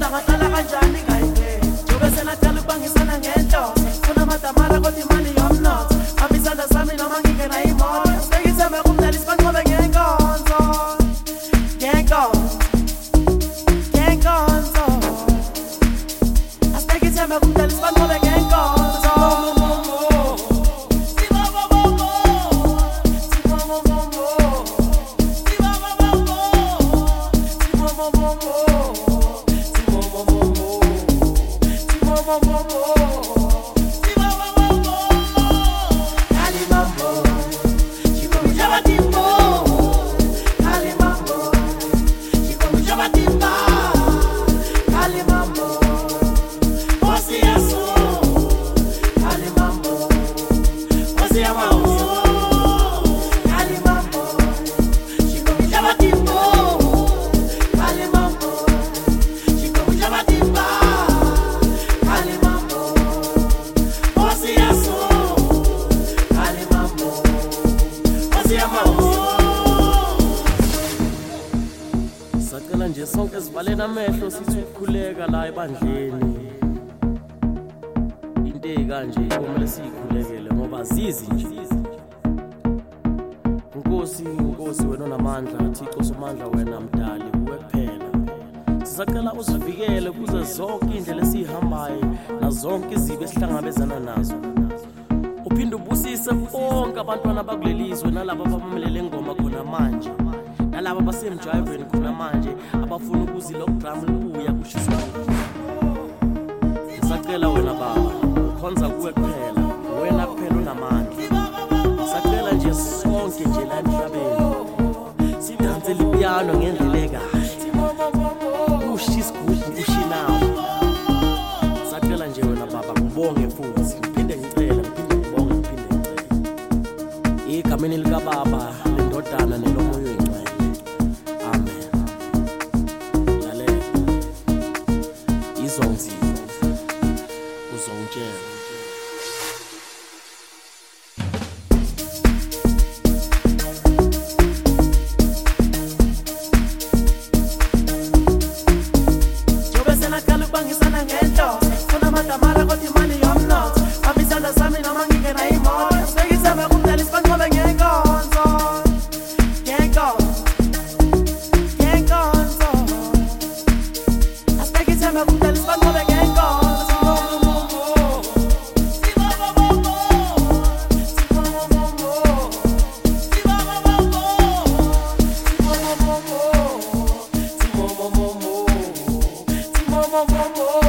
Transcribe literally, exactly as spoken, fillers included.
Sacela nje sonke sivalena amehlo sithi ukukhuleka la ebandleni. Into ekanje kumele sikhulekele ngoba zizi nje. Nkosi Nkosi wena onamandla, Thixo somandla wena mdali kuwe kuphela. Sisacela usivikele kuze zonke indlela esihambayo na zonke izibe esihlangabezana nazo. Uphinde ubusise bonke abantwana bakulelizwe nalabo abamelele ingoma khona manje. Nalabo basemjayiveni khona manje abafuna ukuzila ukudrum libuya kushisa. Sisacela wena baba ukhonza kuwe kuphela, wena kuphela unamandla. Sisacela nje sonke nje la emhlabeni sidanse lipiano ngendlela ekahle. Ushisa kuhle ushinawo. Sisacela nje wena baba ngibonge futhi ngiphinde ngicela ngiphinde ngibonge ngiphinde ngicela. Igameni lika baba lendodana nelomoya oyingcwele. Amen. Yale. Izonzi uzongitshela. Mo mo mo